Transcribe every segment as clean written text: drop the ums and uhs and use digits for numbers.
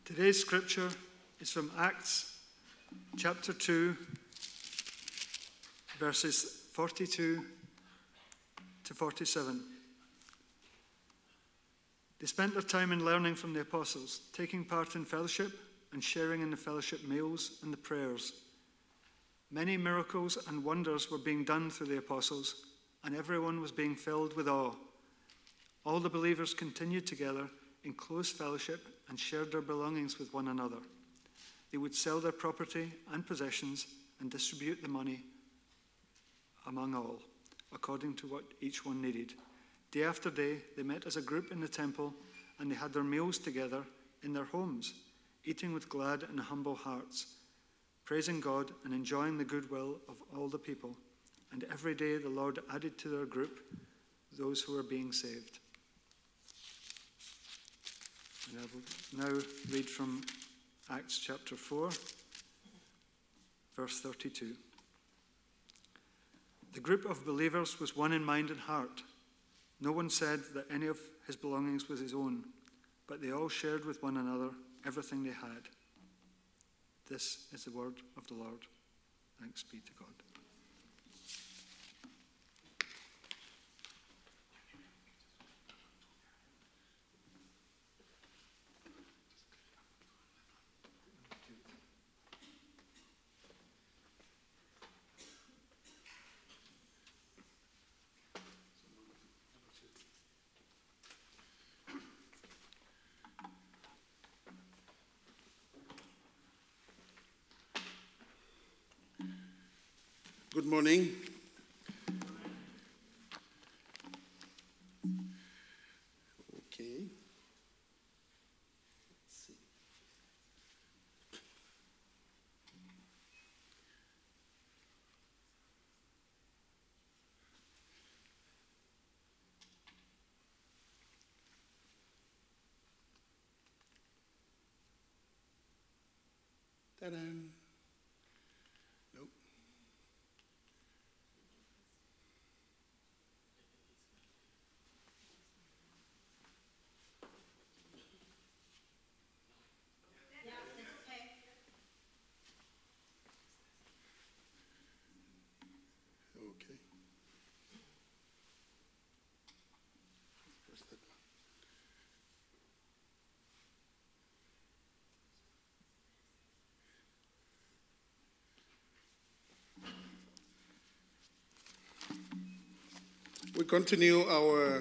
Today's scripture is from Acts chapter 2, verses 42 to 47. They spent their time in learning from the apostles, taking part in fellowship and sharing in the fellowship meals and the prayers. Many miracles and wonders were being done through the apostles, and everyone was being filled with awe. All the believers continued together in close fellowship and shared their belongings with one another. They would sell their property and possessions and distribute the money among all, according to what each one needed. Day after day, they met as a group in the temple, and they had their meals together in their homes, eating with glad and humble hearts, praising God and enjoying the goodwill of all the people. And every day the Lord added to their group those who were being saved. And I will now read from Acts chapter 4, verse 32. The group of believers was one in mind and heart. No one said that any of his belongings was his own, but they all shared with one another everything they had. This is the word of the Lord. Thanks be to God. Good morning. Okay. Let's see. Ta-da. Nope. Okay. Press that one. We continue our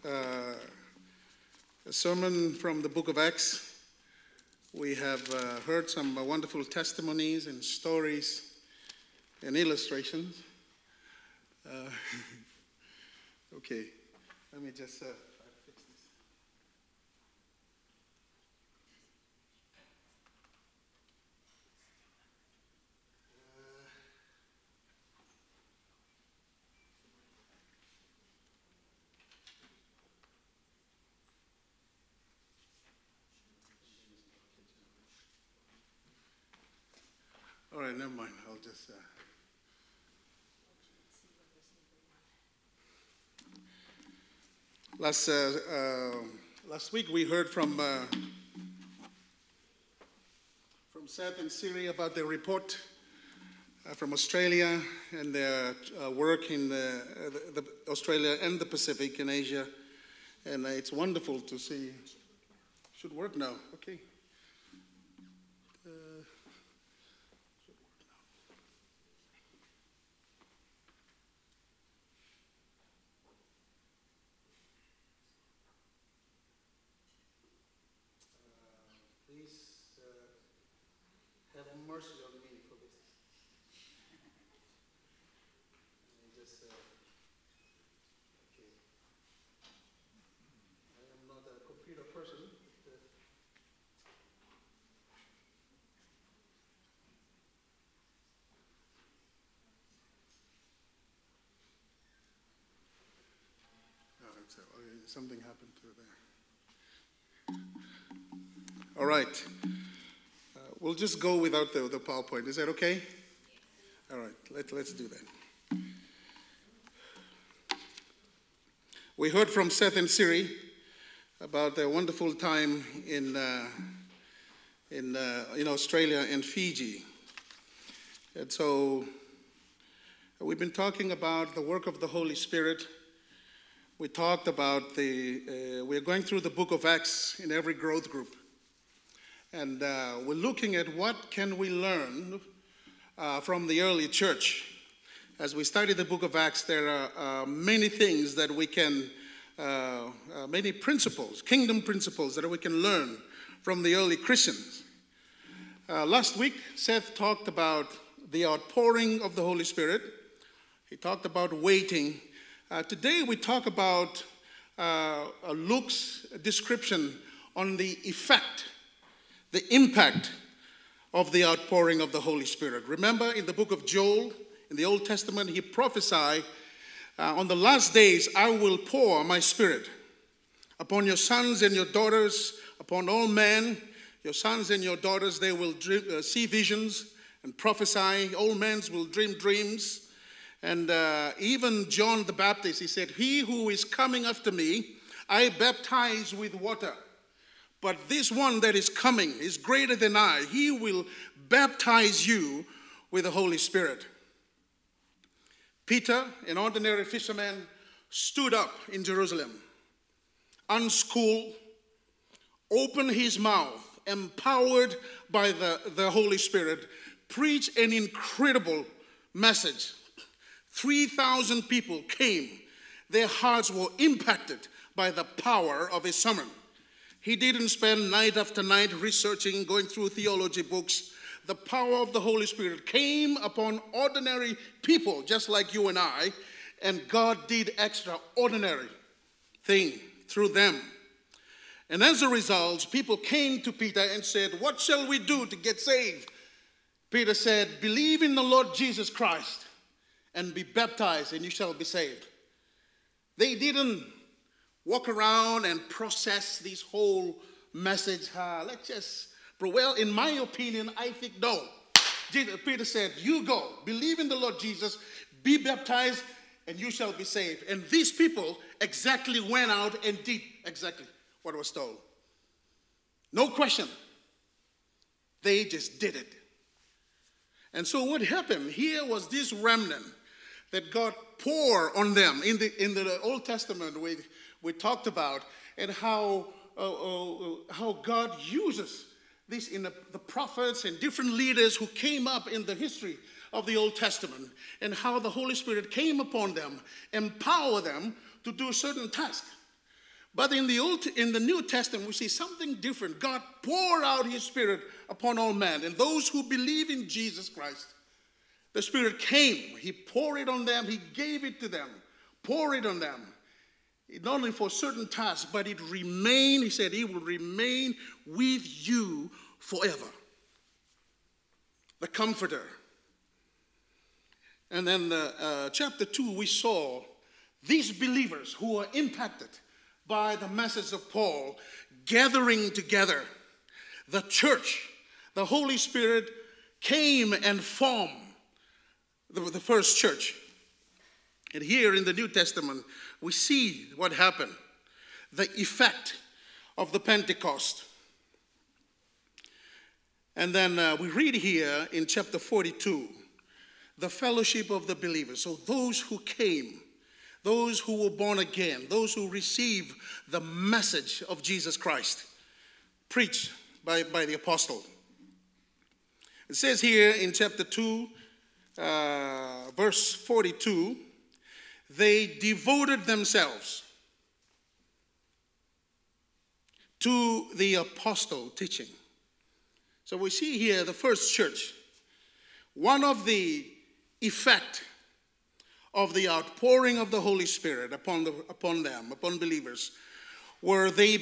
sermon from the book of Acts. We have heard some wonderful testimonies and stories and illustrations. Okay, let me just fix this. All right, never mind. I'll just... Last week we heard from Seth and Siri about their report from Australia and their work in the Australia and the Pacific in Asia. And it's wonderful to see. Should work now. Okay. Have mercy on me for this. Just, okay. I am not a computer person. Something happened to there. All right. We'll just go without the PowerPoint. Is that okay? All right, let's do that. We heard from Seth and Siri about their wonderful time in in Australia and Fiji. And so we've been talking about the work of the Holy Spirit. We talked about we're going through the book of Acts in every growth group. And we're looking at what can we learn from the early church. As we study the book of Acts, there are many things that we can, many principles, kingdom principles that we can learn from the early Christians. Last week, Seth talked about the outpouring of the Holy Spirit. He talked about waiting. Today we talk about Luke's description on the effect, the impact of the outpouring of the Holy Spirit. Remember in the book of Joel, in the Old Testament, he prophesied, on the last days I will pour my Spirit upon your sons and your daughters, upon all men. Your sons and your daughters, they will see visions and prophesy. Old men will dream dreams. And even John the Baptist, he said, he who is coming after me, I baptize with water. But this one that is coming is greater than I. He will baptize you with the Holy Spirit. Peter, an ordinary fisherman, stood up in Jerusalem, unschooled, opened his mouth, empowered by the Holy Spirit, preached an incredible message. 3,000 people came. Their hearts were impacted by the power of his sermon. He didn't spend night after night researching, going through theology books. The power of the Holy Spirit came upon ordinary people just like you and I, and God did extraordinary thing through them. And as a result, people came to Peter and said, what shall we do to get saved? Peter said, believe in the Lord Jesus Christ and be baptized, and you shall be saved. They didn't walk around and process this whole message. Well, in my opinion, I think no. Peter said, you go, believe in the Lord Jesus, be baptized, and you shall be saved. And these people exactly went out and did exactly what was told. No question. They just did it. And so what happened here was this remnant that God poured on them. In the Old Testament, we talked about, and how God uses this in the prophets and different leaders who came up in the history of the Old Testament, and how the Holy Spirit came upon them, empower them to do certain tasks. But in the New Testament, we see something different. God poured out his Spirit upon all men, and those who believe in Jesus Christ. The Spirit came, he poured it on them, he gave it to them, poured it on them. Not only for certain tasks, but it remained, he said, he will remain with you forever. The Comforter. And then chapter 2, we saw these believers who were impacted by the message of Paul gathering together. The church, the Holy Spirit came and formed the first church. And here in the New Testament, we see what happened, the effect of the Pentecost. And then we read here in chapter 42, the fellowship of the believers. So those who came, those who were born again, those who received the message of Jesus Christ, preached by the apostle. It says here in chapter 2, verse 42, they devoted themselves to the apostle teaching. So we see here the first church. One of the effect of the outpouring of the Holy Spirit upon them, upon believers, where they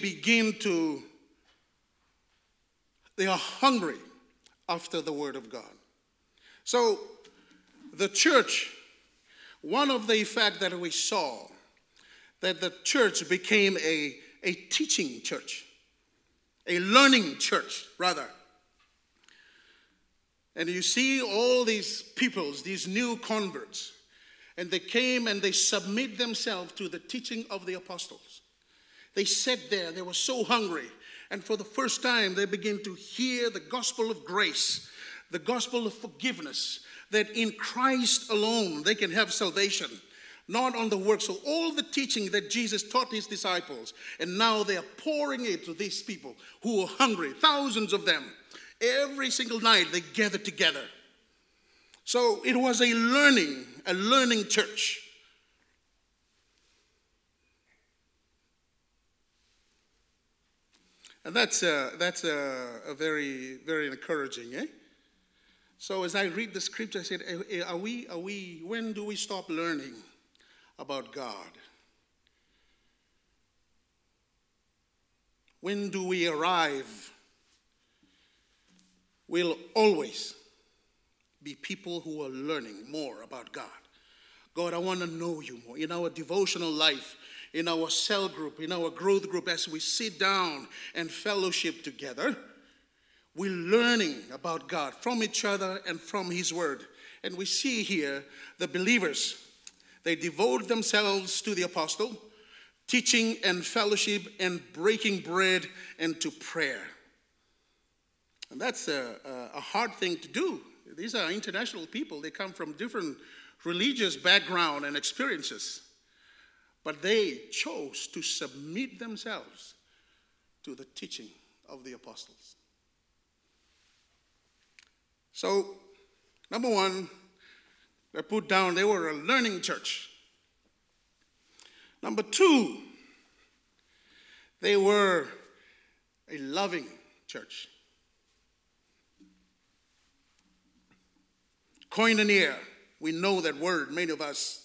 are hungry after the Word of God. So the church, one of the effects that we saw, that the church became a teaching church, a learning church, rather. And you see all these peoples, these new converts, and they came and they submit themselves to the teaching of the apostles. They sat there, they were so hungry, And for the first time, they begin to hear the gospel of grace, the gospel of forgiveness, that in Christ alone they can have salvation, not on the works. So all the teaching that Jesus taught his disciples, and now they are pouring it to these people who are hungry, thousands of them. Every single night they gather together. So it was a learning church. And that's a very, very encouraging, eh? So as I read the scripture, I said, when do we stop learning about God? When do we arrive? We'll always be people who are learning more about God. God, I want to know you more. In our devotional life, in our cell group, in our growth group, as we sit down and fellowship together, we're learning about God from each other and from his word. And we see here the believers, they devote themselves to the apostle, teaching and fellowship and breaking bread and to prayer. And that's a hard thing to do. These are international people. They come from different religious background and experiences. But they chose to submit themselves to the teaching of the apostles. So, number one, they put down they were a learning church. Number two, they were a loving church. Koinonia, we know that word, many of us.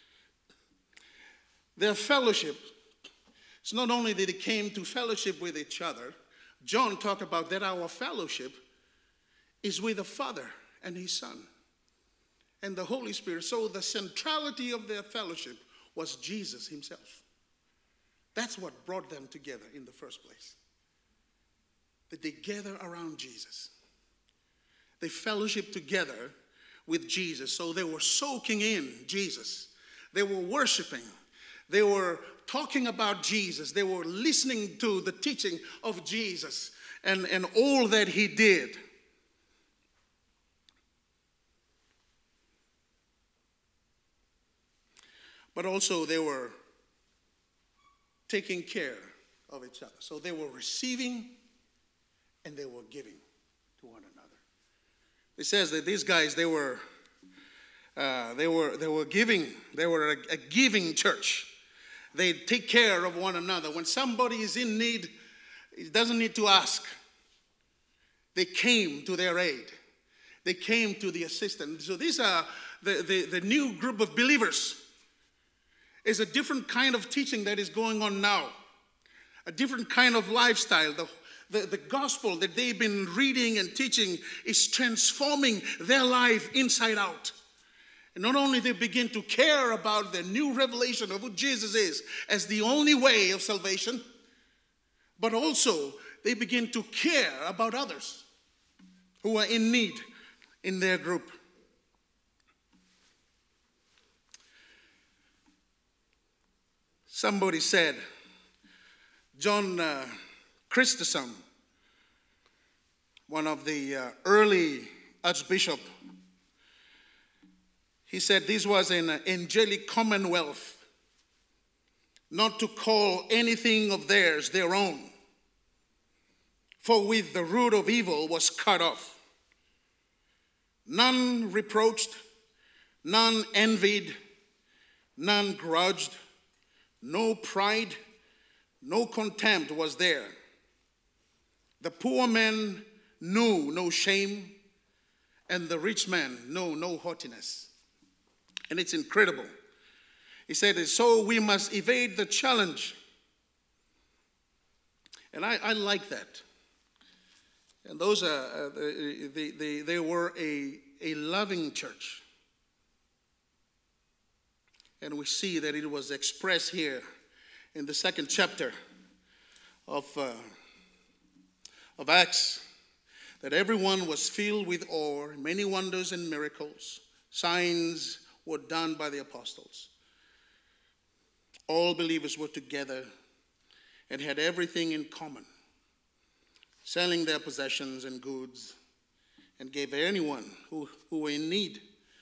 Their fellowship, it's not only that they came to fellowship with each other. John talked about that our fellowship is with the Father and his Son and the Holy Spirit. So the centrality of their fellowship was Jesus himself. That's what brought them together in the first place. That they gather around Jesus. They fellowship together with Jesus. So they were soaking in Jesus. They were worshiping. They were talking about Jesus. They were listening to the teaching of Jesus and all that he did. But also they were taking care of each other. So they were receiving and they were giving to one another. It says that these guys, they were giving. They were a giving church. They take care of one another. When somebody is in need, he doesn't need to ask. They came to their aid. They came to the assistance. So these are the new group of believers. It's a different kind of teaching that is going on now. A different kind of lifestyle. The gospel that they've been reading and teaching is transforming their life inside out. And not only they begin to care about the new revelation of who Jesus is as the only way of salvation, but also they begin to care about others who are in need in their group. Somebody said, John Chrysostom, one of the early archbishop, he said this was an angelic commonwealth, not to call anything of theirs their own, for with the root of evil was cut off. None reproached, none envied, none grudged, no pride, no contempt was there. The poor man knew no shame, and the rich man knew no haughtiness. And it's incredible. He said, so we must evade the challenge. And I like that. And those are, they were a loving church. And we see that it was expressed here in the second chapter of Acts, that everyone was filled with awe, many wonders and miracles, signs were done by the apostles. All believers were together and had everything in common. selling their possessions and goods, and gave anyone who were in need.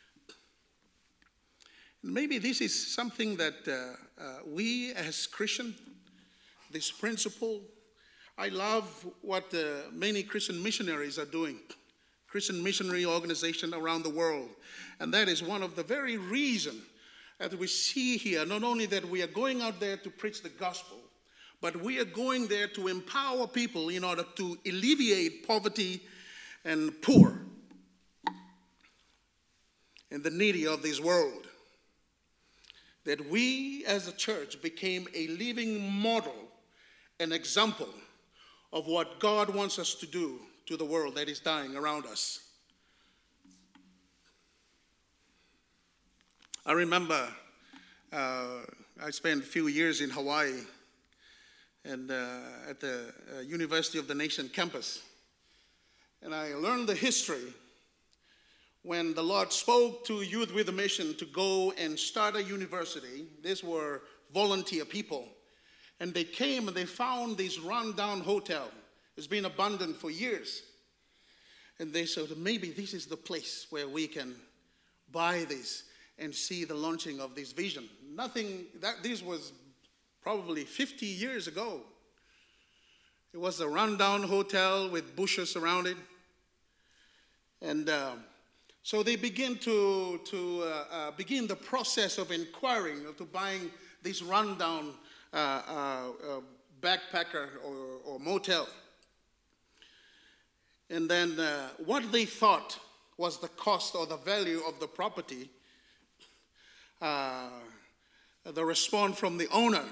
Maybe this is something that we as Christians, this principle, I love what many Christian missionaries are doing, Christian missionary organization around the world. And that is one of the very reasons that we see here, not only that we are going out there to preach the gospel, but we are going there to empower people in order to alleviate poverty and poor and the needy of this world. That we as a church became a living model, an example of what God wants us to do to the world that is dying around us. I remember I spent a few years in Hawaii and at the University of the Nation campus. And I learned the history when the Lord spoke to Youth with a Mission to go and start a university. These were volunteer people. And they came and they found this rundown hotel. It's been abandoned for years. And they said, maybe this is the place where we can buy this and see the launching of this vision. This was probably 50 years ago. It was a rundown hotel with bushes around it. And so they begin to begin the process of inquiring, to buying this rundown backpacker or motel. And then what they thought was the cost or the value of the property, the response from the owner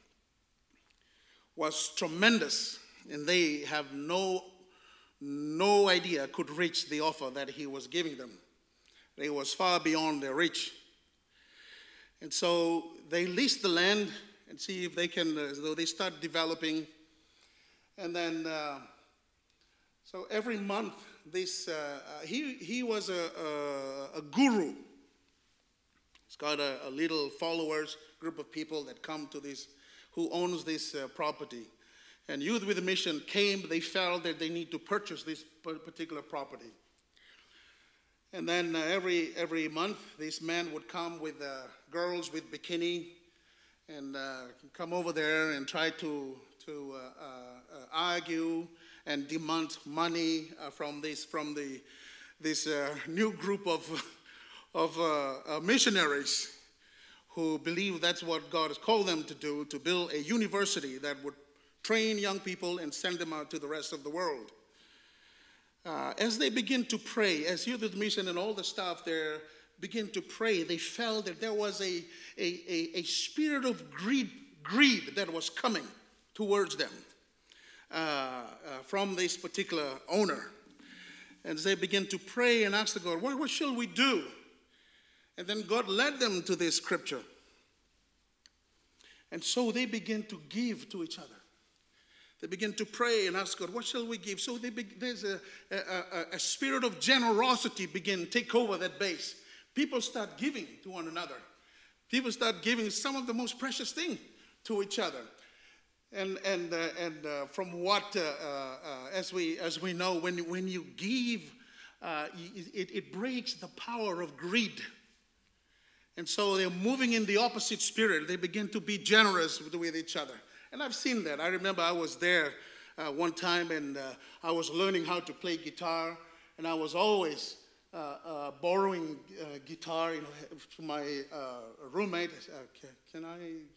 was tremendous, and they have no idea could reach the offer that he was giving them. It was far beyond their reach. And so they lease the land and see if they can, so they start developing. And then, so every month, this, he was a guru. He's got a little followers, group of people that come to this, who owns this property. And Youth with a Mission came, they felt that they need to purchase this particular property. And then every month, this man would come with girls with bikini and come over there and try to argue and demand money from this new group of missionaries who believe that's what God has called them to do, to build a university that would train young people and send them out to the rest of the world. As they begin to pray, as Youth with a Mission and all the staff there begin to pray, they felt that there was a spirit of greed that was coming towards them from this particular owner. And they begin to pray and ask the God, what shall we do? And then God led them to this scripture. And so they begin to give to each other. They begin to pray and ask God, what shall we give? So there's a spirit of generosity begin to take over that base. People start giving to one another. People start giving some of the most precious things to each other. And from what, as we know, when you give, it breaks the power of greed. And so they're moving in the opposite spirit. They begin to be generous with each other. And I've seen that. I remember I was there one time and I was learning how to play guitar. And I was always borrowing guitar from my roommate. Can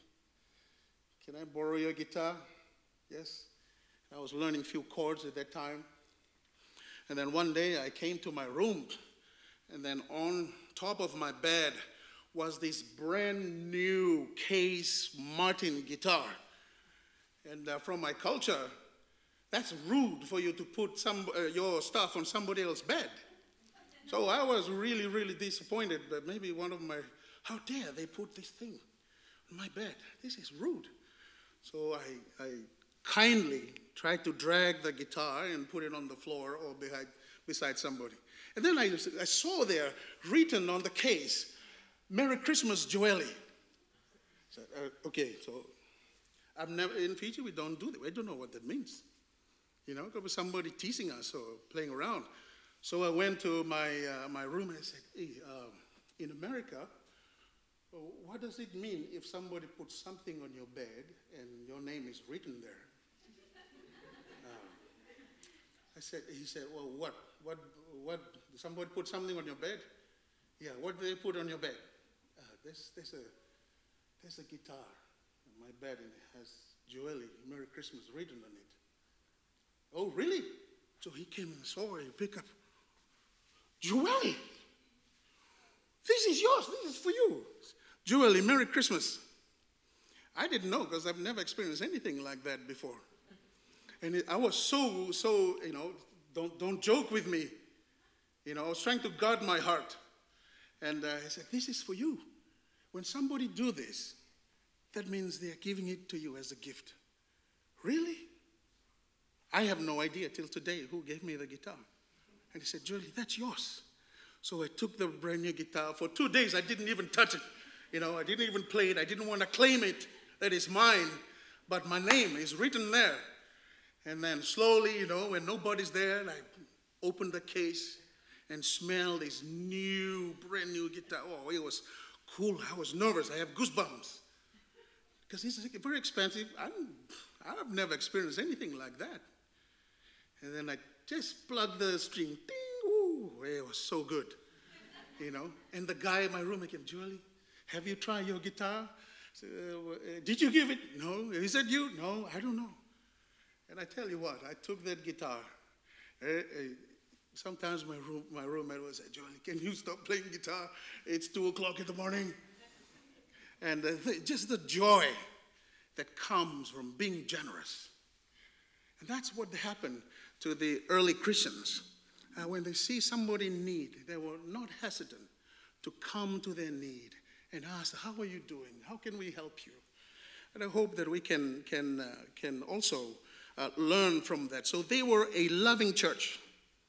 I borrow your guitar? Yes. I was learning a few chords at that time. And then one day I came to my room, and then on top of my bed was this brand new Case Martin guitar. And from my culture, that's rude for you to put your stuff on somebody else's bed. So I was really, really disappointed. But maybe how dare they put this thing on my bed? This is rude. So I kindly tried to drag the guitar and put it on the floor or beside somebody. And then I saw there, written on the case, Merry Christmas, Joelle. I said, okay, so I've never, in Fiji, we don't do that. I don't know what that means. there was somebody teasing us or playing around. So I went to my room and I said, hey, in America, what does it mean if somebody puts something on your bed and your name is written there? He said, well, what, somebody put something on your bed? Yeah, what do they put on your bed? There's a guitar on my bed and it has Joelle, Merry Christmas written on it. Oh, really? So he came and saw her, he picked up, Joelle, this is yours, this is for you. Joelle, Merry Christmas. I didn't know because I've never experienced anything like that before. And I was so, don't joke with me. I was trying to guard my heart. And I said, this is for you. When somebody do this, that means they are giving it to you as a gift. Really? I have no idea till today who gave me the guitar. And he said, Julie, that's yours. So I took the brand new guitar. For 2 days, I didn't even touch it. I didn't even play it. I didn't want to claim it, that it's mine. But my name is written there. And then slowly, when nobody's there, I opened the case and smelled this new, brand new guitar. Oh, it was cool. I was nervous. I have goosebumps. Because it's very expensive. I've never experienced anything like that. And then I just plugged the string. Ding! Ooh, it was so good. And the guy in my room came, Julie, have you tried your guitar? So, did you give it? No. He said, you? No, I don't know. And I tell you what, I took that guitar. Sometimes my roommate would say, Jolie, can you stop playing guitar? It's 2 o'clock in the morning. And just the joy that comes from being generous. And that's what happened to the early Christians. When they see somebody in need, they were not hesitant to come to their need and ask, how are you doing? How can we help you? And I hope that we can also learn from that. So they were a loving church.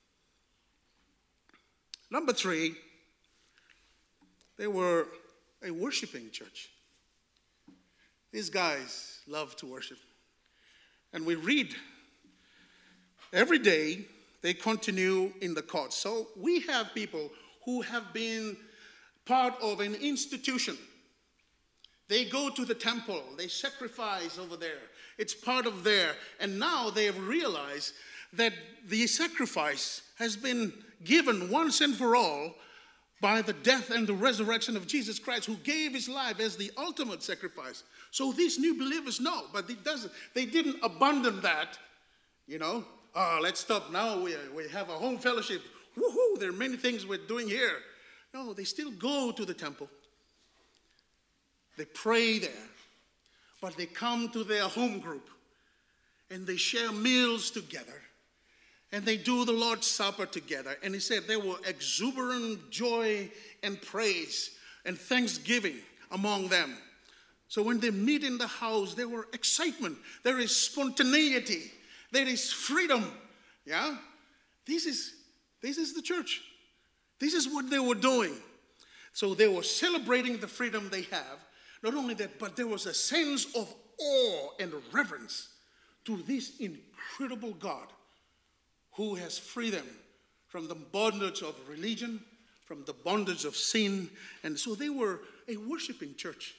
Number 3, they were a worshiping church. These guys love to worship. And we read every day they continue in the courts. So we have people who have been part of an institution. They go to the temple, they sacrifice over there. It's part of there. And now they have realized that the sacrifice has been given once and for all by the death and the resurrection of Jesus Christ, who gave his life as the ultimate sacrifice. So these new believers know, but they didn't abandon that, let's stop now, we have a home fellowship. Woohoo, there are many things we're doing here. No, they still go to the temple. They pray there, but they come to their home group and they share meals together and they do the Lord's Supper together. And he said there were exuberant joy and praise and thanksgiving among them. So when they meet in the house, there were excitement. There is spontaneity. There is freedom. Yeah? This is the church. This is what they were doing. So they were celebrating the freedom they have. Not only that, but there was a sense of awe and reverence to this incredible God who has freed them from the bondage of religion, from the bondage of sin. And so they were a worshiping church.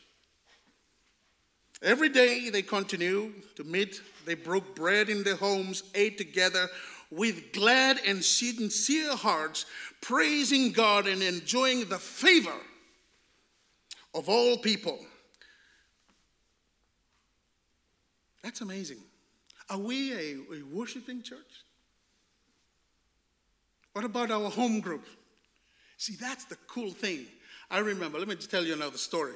Every day they continued to meet. They broke bread in their homes, ate together with glad and sincere hearts, praising God and enjoying the favor of all people. That's amazing. Are we a worshiping church? What about our home group? See, that's the cool thing. I remember, let me just tell you another story.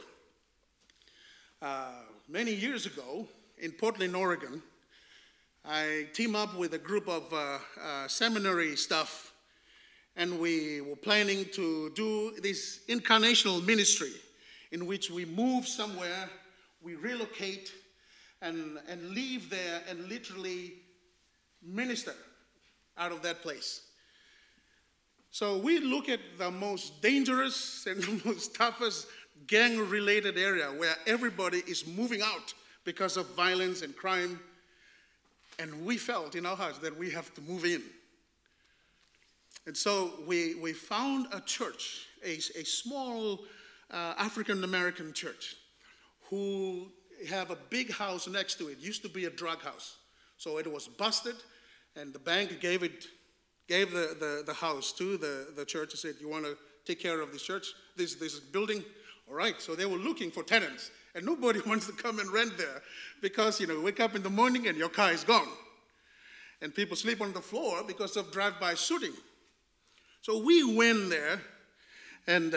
Many years ago in Portland, Oregon, I teamed up with a group of seminary staff, and we were planning to do this incarnational ministry in which we move somewhere, we relocate, and live there and literally minister out of that place. So we look at the most dangerous and the most toughest gang-related area where everybody is moving out because of violence and crime. And we felt in our hearts that we have to move in. And so we found a church, a small African-American church, who have a big house next to it. It used to be a drug house. So it was busted, and the bank gave the house to the church and said, you want to take care of this church, this building? All right, so they were looking for tenants. And nobody wants to come and rent there because, you wake up in the morning and your car is gone. And people sleep on the floor because of drive-by shooting. So we went there, and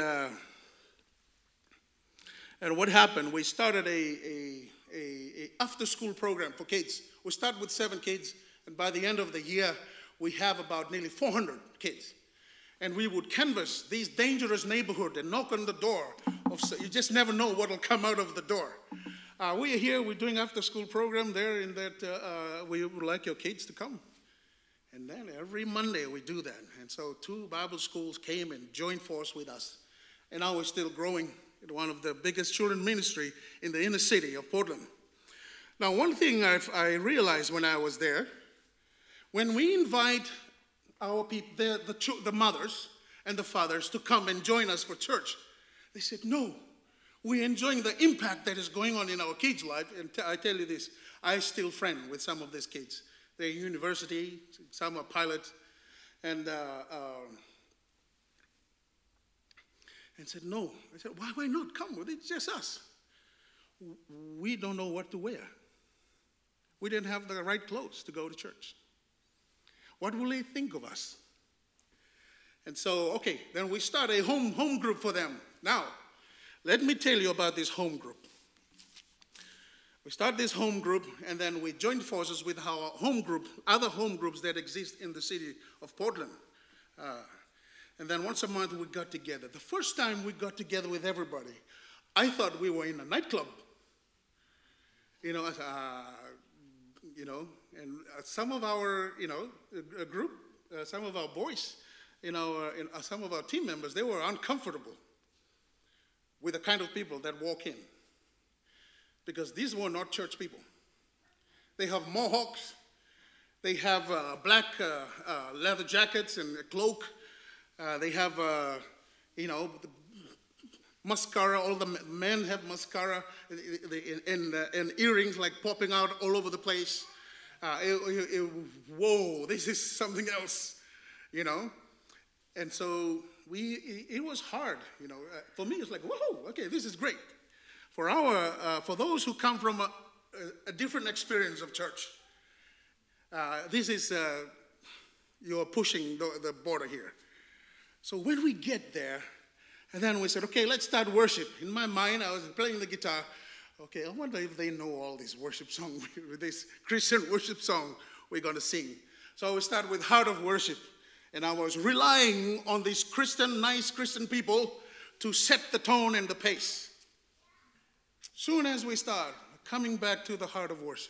what happened, we started a after-school program for kids. We start with 7 kids, and by the end of the year, we have about nearly 400 kids. And we would canvass these dangerous neighborhoods and knock on the door. You just never know what will come out of the door. We're here, we're doing after-school program there in that we would like your kids to come. And then every Monday we do that. And so 2 Bible schools came and joined force with us. And now we're still growing in one of the biggest children ministry in the inner city of Portland. Now, one thing I realized when I was there, when we invite our people, the mothers and the fathers to come and join us for church, they said, no, we're enjoying the impact that is going on in our kids' life. And I tell you this, I still friend with some of these kids. They're in university, some are pilots, and said, no. I said, why not come? It's just us. We don't know what to wear. We didn't have the right clothes to go to church. What will they think of us? And so, okay, then we start a home group for them. Now, let me tell you about this home group. We start this home group, and then we join forces with our home group, other home groups that exist in the city of Portland. And then once a month we got together. The first time we got together with everybody, I thought we were in a nightclub. And some of our, group, some of our boys, some of our team members, they were uncomfortable with the kind of people that walk in. Because these were not church people. They have mohawks. They have black leather jackets and a cloak. They have, mascara. All the men have mascara and earrings like popping out all over the place. Whoa, this is something else, And so it was hard, For me, it's like, whoa, okay, this is great. For those who come from a different experience of church, this is, you're pushing the border here. So when we get there, and then we said, okay, let's start worship. In my mind, I was playing the guitar. Okay, I wonder if they know all these worship songs, this Christian worship song we're going to sing. So we start with Heart of Worship. And I was relying on these nice Christian people to set the tone and the pace. Soon as we start coming back to the Heart of Worship,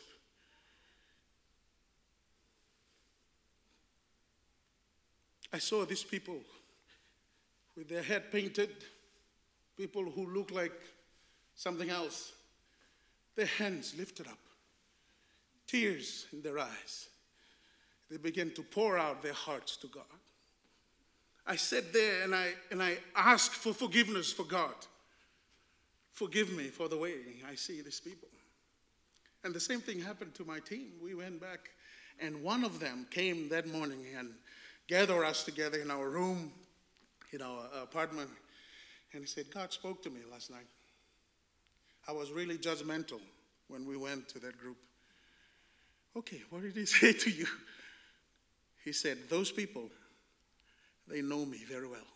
I saw these people with their head painted, people who look like something else, their hands lifted up, tears in their eyes. They began to pour out their hearts to God. I sat there and I asked for forgiveness for God. Forgive me for the way I see these people. And the same thing happened to my team. We went back, and one of them came that morning and gathered us together in our room, in our apartment, and he said, God spoke to me last night. I was really judgmental when we went to that group. Okay, what did he say to you? He said, those people, they know me very well.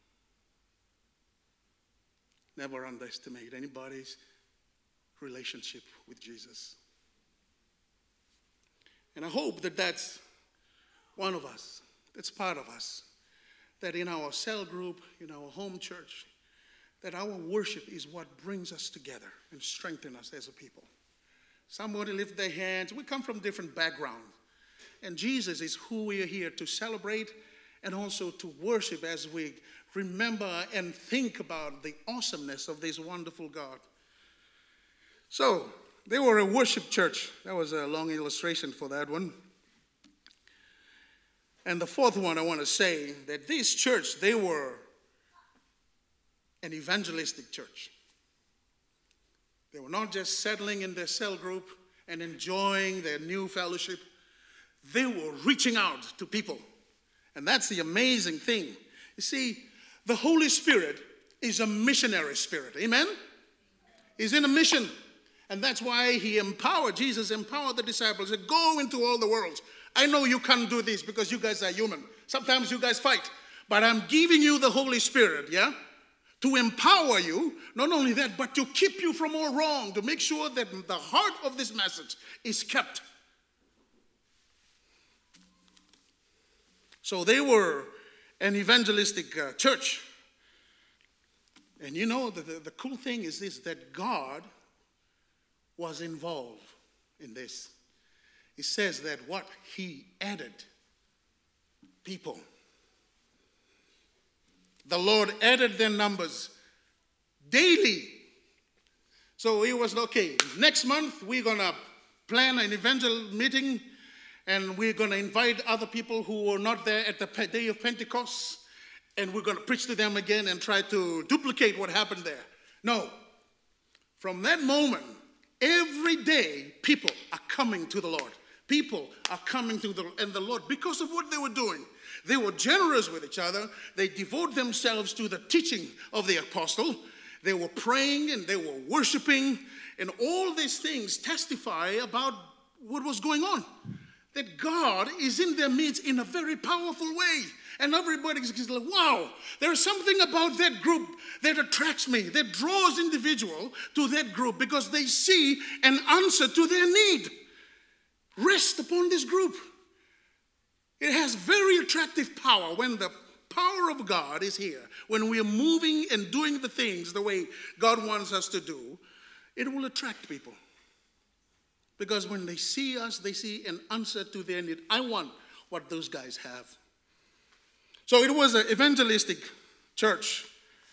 Never underestimate anybody's relationship with Jesus. And I hope that that's one of us, that's part of us, that in our cell group, in our home church, that our worship is what brings us together and strengthens us as a people. Somebody lift their hands. We come from different backgrounds. And Jesus is who we are here to celebrate and also to worship as we remember and think about the awesomeness of this wonderful God. So, They were a worship church. That was a long illustration for that one. And the fourth one, I want to say that this church, they were an evangelistic church. They were not just settling in their cell group and enjoying their new fellowship. They were reaching out to people. And that's the amazing thing. You see, the Holy Spirit is a missionary spirit. Amen? He's in a mission. And that's why Jesus empowered the disciples to go into all the world. I know you can't do this because you guys are human. Sometimes you guys fight. But I'm giving you the Holy Spirit, yeah? To empower you, not only that, but to keep you from all wrong, to make sure that the heart of this message is kept. So they were an evangelistic church. And you know, the cool thing is this, that God was involved in this. It says that what? He added people. The Lord added their numbers daily. So it was, okay, next month we're going to plan an evangel meeting, and we're going to invite other people who were not there at the day of Pentecost, and we're going to preach to them again and try to duplicate what happened there. No. From that moment, every day, people are coming to the Lord. People are coming to the Lord because of what they were doing. They were generous with each other. They devoted themselves to the teaching of the apostle. They were praying and they were worshiping. And all these things testify about what was going on. That God is in their midst in a very powerful way. And everybody's like, wow, there's something about that group that attracts me, that draws individual to that group because they see an answer to their need. Rest upon this group. It has very attractive power when the power of God is here. When we are moving and doing the things the way God wants us to do, it will attract people. Because when they see us, they see an answer to their need. I want what those guys have. So it was an evangelistic church.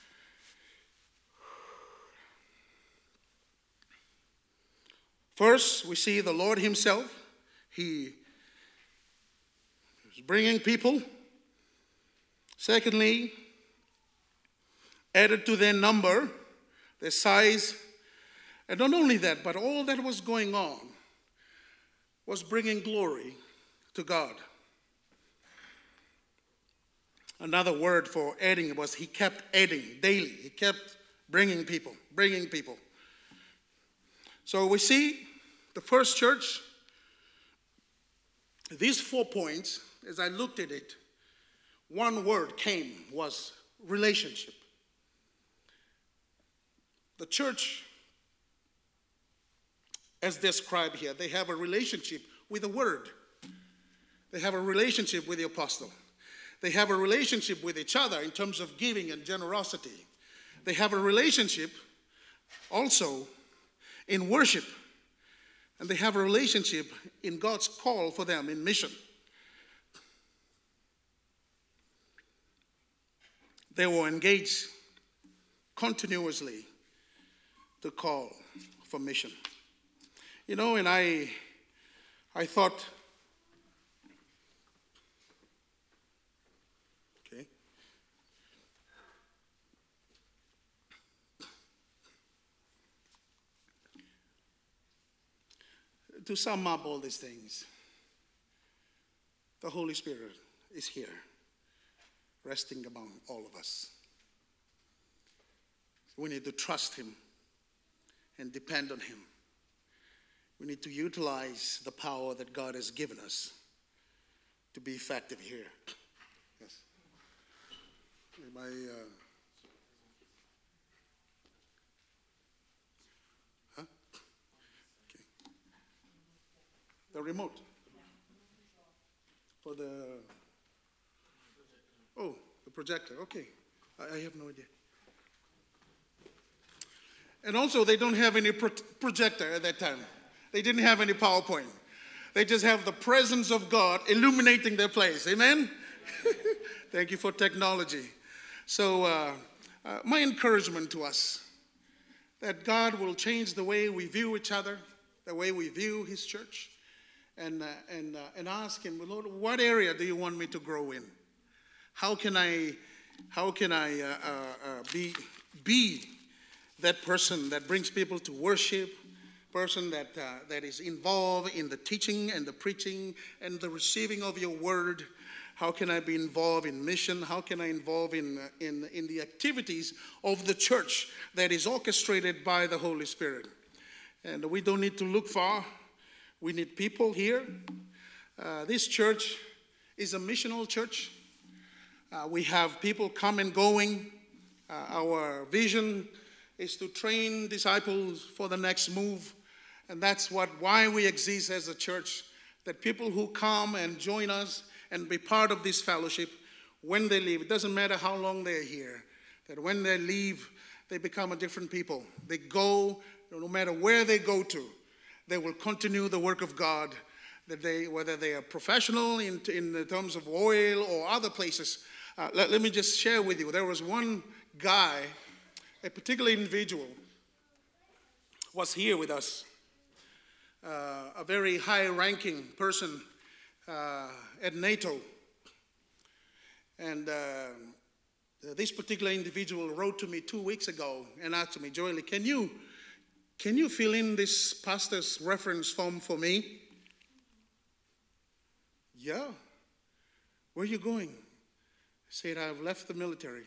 First, we see the Lord himself. He was bringing people. Secondly, added to their number, their size. And not only that, but all that was going on was bringing glory to God. Another word for adding was he kept adding daily. He kept bringing people. So we see the first church, these 4 points, as I looked at it, one word was relationship. The church, as described here, they have a relationship with the word. They have a relationship with the apostle. They have a relationship with each other in terms of giving and generosity. They have a relationship also in worship. And they have a relationship in God's call for them in mission. They were engaged continuously to call for mission. You know, and I thought, okay, to sum up all these things, the Holy Spirit is here, resting among all of us. We need to trust him and depend on him. We need to utilize the power that God has given us to be effective here. Yes. Okay. The remote for the projector. Okay. I have no idea. And also, they don't have any projector at that time. They didn't have any PowerPoint. They just have the presence of God illuminating their place. Amen? Thank you for technology. So my encouragement to us, that God will change the way we view each other, the way we view his church, and ask him, Lord, what area do you want me to grow in? How can I be that person that brings people to worship, person that is involved in the teaching and the preaching and the receiving of your word? How can I be involved in mission? How can I involve in the activities of the church that is orchestrated by the Holy Spirit? And we don't need to look far. We need people here. This church is a missional church. We have people come and going. Our vision is to train disciples for the next move. And that's why we exist as a church, that people who come and join us and be part of this fellowship, when they leave, it doesn't matter how long they're here, that when they leave, they become a different people. They go, no matter where they go to, they will continue the work of God, that whether they are professional in terms of oil or other places. Let me just share with you, there was one guy, a particular individual, was here with us, a very high-ranking person at NATO. And this particular individual wrote to me 2 weeks ago and asked me, Joely, can you fill in this pastor's reference form for me? Yeah. Where are you going? I said, I've left the military.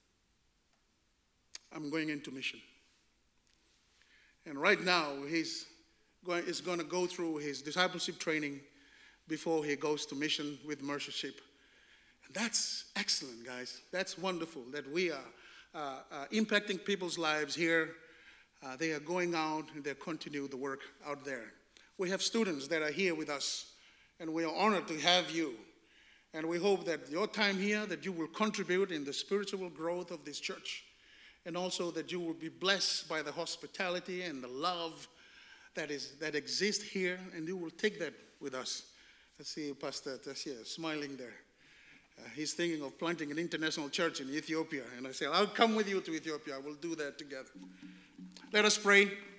I'm going into mission. And right now, he's going to go through his discipleship training before he goes to mission with Mercyship. And that's excellent, guys. That's wonderful that we are impacting people's lives here. They are going out and they continue the work out there. We have students that are here with us, and we are honored to have you. And we hope that your time here, that you will contribute in the spiritual growth of this church, and also that you will be blessed by the hospitality and the love that exists here, and you will take that with us. I see Pastor Tasia smiling there. He's thinking of planting an international church in Ethiopia. And I said, I'll come with you to Ethiopia. We'll do that together. Let us pray.